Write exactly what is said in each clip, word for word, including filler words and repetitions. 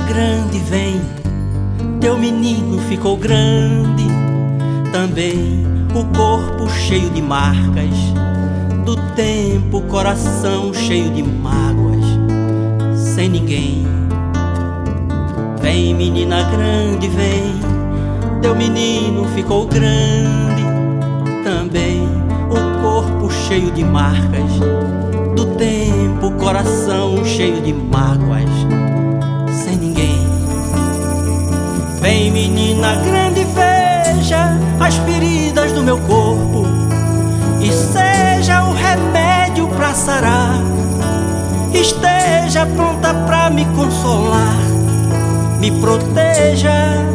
grande, vem. Teu menino ficou grande, também o corpo cheio de marcas do tempo, coração cheio de mágoas, sem ninguém. Vem, menina grande, vem. Teu menino ficou grande, também o corpo cheio de marcas do tempo, coração cheio de mágoas, sem ninguém. Vem, menina grande, veja as feridas do meu corpo e seja o remédio pra sarar. Esteja pronta pra me consolar, me proteja.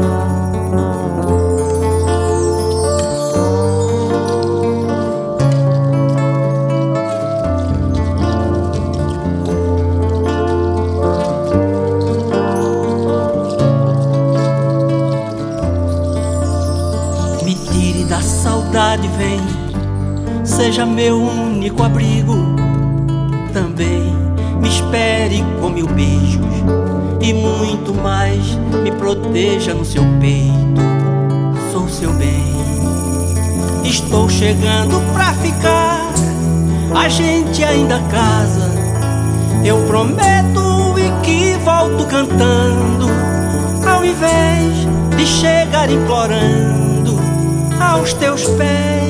Me tire da saudade, vem. Seja meu único abrigo. Também me espere com mil beijos e muito mais. Me proteja no seu peito, sou seu bem. Estou chegando pra ficar, a gente ainda casa. Eu prometo e que volto cantando, ao invés de chegar implorando aos teus pés.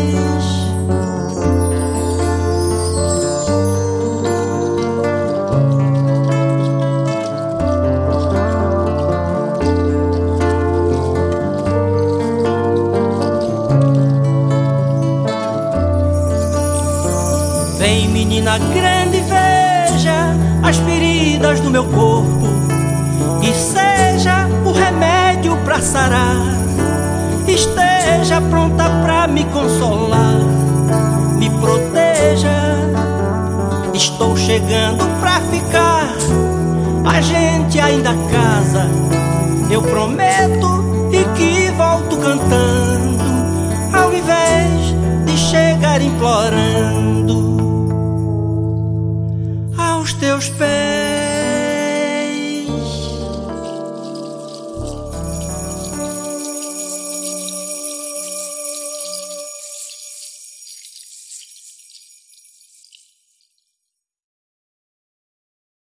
Vem, menina grande, veja as feridas do meu corpo e seja o remédio pra sarar. Esteja pronta pra me consolar, me proteja. Estou chegando pra ficar, a gente ainda casa. Eu prometo e que volto cantando, ao invés de chegar implorando aos teus pés.